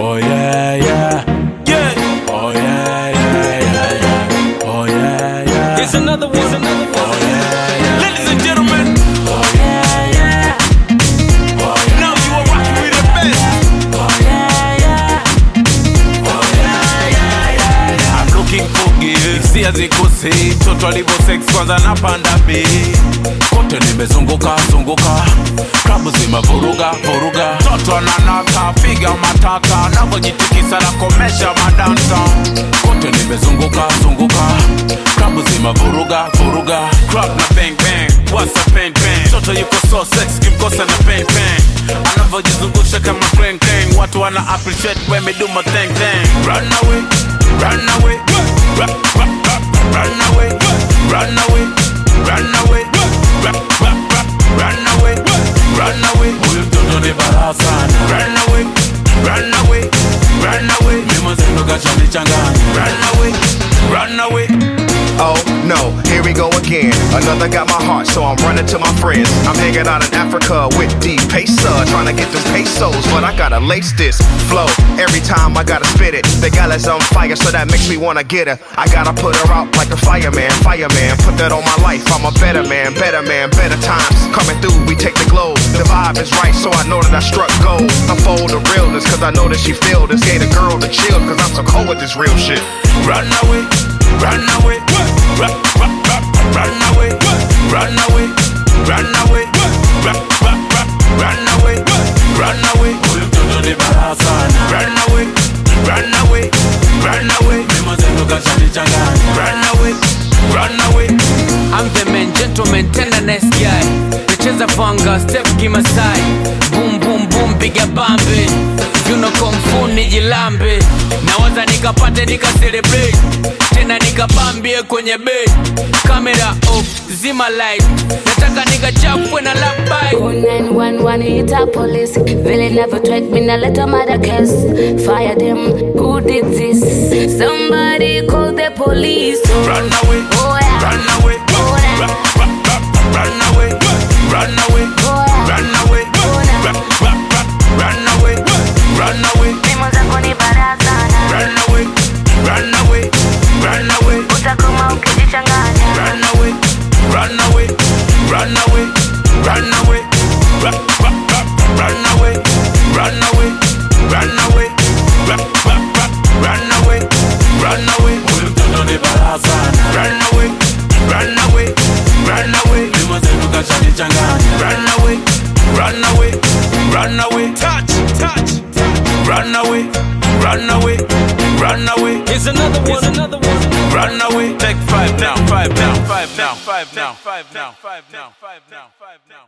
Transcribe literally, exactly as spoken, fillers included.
Oh yeah, yeah, Yeah. oh yeah, yeah, yeah, yeah. Oh yeah, yeah. Here's another one. Here's another one. Oh yeah, yeah. Ladies and gentlemen, Oh yeah, yeah. Oh yeah, now you are rocking with the best. oh yeah, yeah. Oh yeah, yeah, yeah, yeah. I'm looking for gears. Hisia zikosi, toto alivyo sex kwanza napanda beat. Kote nimezunguka zunguka, klabu zima vuruga vuruga. Toto ananata, figa matata, navyojitikisa na komesha madansa. Kote nimezunguka zunguka, klabu zima vuruga vuruga. Club na bang bang, what's a bang bang. Toto yuko so sex, kimkosa na bang bang. Anavyojizungusha kama clang clang, watu wana appreciate when me do my thing thing. Run away, run away, run, run, run, run away, run away, run away, run, run, run, run away, run away. Huyu mtoto ni balaa sana. Run away, run away, run away, Mimo zenu kachanichanganya. run away, run away. Oh no, here we go again. Another got my heart, so I'm running to my friends. I'm hanging out in Africa with D-Pesa, trying to get them pesos, but I gotta lace this flow. Every time I gotta spit it, the gal is on fire, so that makes me wanna get her. I gotta put her out like a fireman, fireman. Put that on my life, I'm a better man, better man, better times. Coming through, we take the globe. The vibe is right, so I know that I struck gold. I fold the realness, cause I know that she feel this. Gave a girl to chill, cause I'm so cold with this real shit. Run away, run away, run, run, run, run away, run away, run away, run, run, run, run away, run away, Huyu mtoto ni balaa sana. run away, run away, run away, Mimo zenu kachanichanganya. run away, run away. I'm the man, gentleman, tena nice guy. Nacheza fanga, step kimasai. Boom, boom, boom, piga bambe. Juno kung fu nijilambe. Nawaza nikapate nika celebrate. Tena nikabambie kwenye bed. Camera off, zima light. Nataka nikachapwe na lap bite. Call nine one one, hit a police. Really never trick me, now let a mother case. Fire them, who did this? Somebody call the police. Oh, Run away, oh yeah. run away, Oh, yeah. run, run, run, run away, run away, Oh, yeah. run away, Oh, yeah. run, run, run, run away, run away, Mimo zako ni bara sana. run away, run away, run away, Utakoma ukijichanganya. run away, run away, run away, run away, run, run, run, run away, run away, run away, run, run, run, run away, run away, Huyu mtoto ni balaa sana. run away, run away, run away, Mimo zenu kachanichanganya. run away, run away, run away, touch, touch, run away, run away, run away. Here's another one, another one. Run away, take five now, five now, five now, five now, five now, five now, five now, five now.